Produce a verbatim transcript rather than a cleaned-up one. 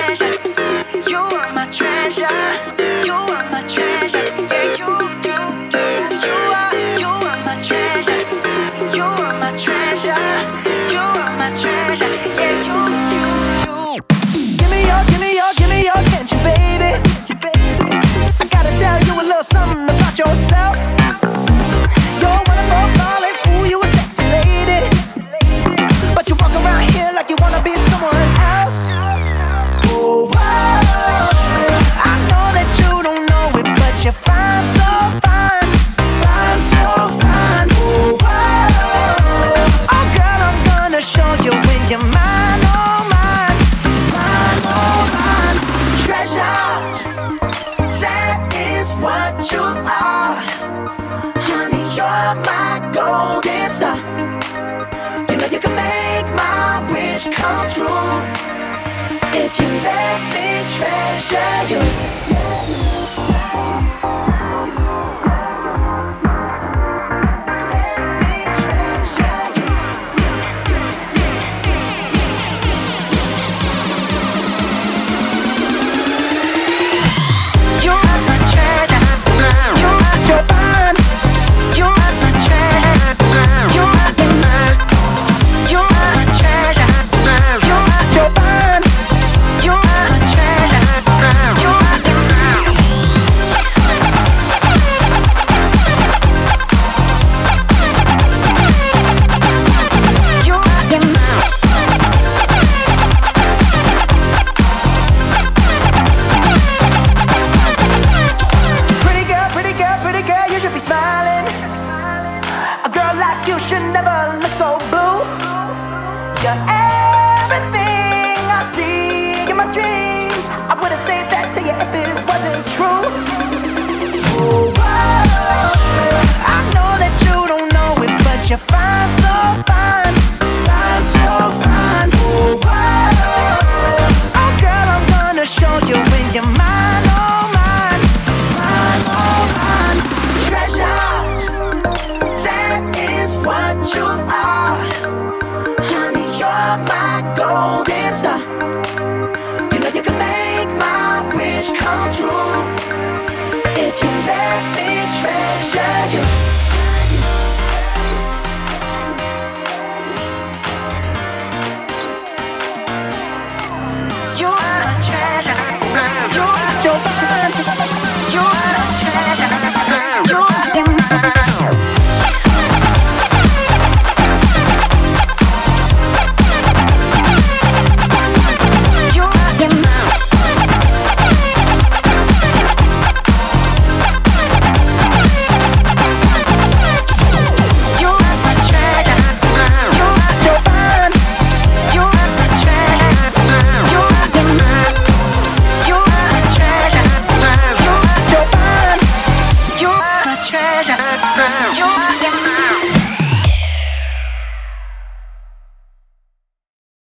treasure. You are my treasure. You are my treasure. Yeah, you, you, you, you are, you are my treasure. You are my treasure. You are my treasure. Yeah, you, you, you. Give me your, give me your, give me your attention, baby. I gotta tell you a little something about yourself. You're wonderful, flawless, ooh, you a sexy lady. But you walk around here like you wanna be someone else. Oh, whoa. I know that you don't know it, but you're fine, so fine, fine, so fine. Oh, whoa. Oh, girl, I'm gonna show you when you're mine, oh, mine, mine, oh, mine. Treasure, that is what you are. Honey, you're my golden star. You know you can make my wish come true if you let me treasure you. Let me treasure you. You are my treasure. You are You're fine. You are my treasure. You are You are my treasure. You are You're fine. You are my treasure. You are You Pretty girl, pretty girl, pretty girl, you should be smiling. A girl like you should never look so blue. You're everything I see in my dreams. I wouldn't say that to you if it wasn't true. Oh, whoa. I know that you don't know it, but you're fine, so fine, fine, so fine. Oh, whoa. Oh, girl, I'm gonna show you when you're mine, oh, mine, mine, oh, mine. Treasure, that is what you are. Honey, you're my golden star. You know you can make my wish come true if you let me treasure you. You are my treasure. You are You're fine. You are my treasure. You are You are You are my treasure. You are You're fine. You are my treasure. You are You are my treasure. You are You're fine. You are my treasure. You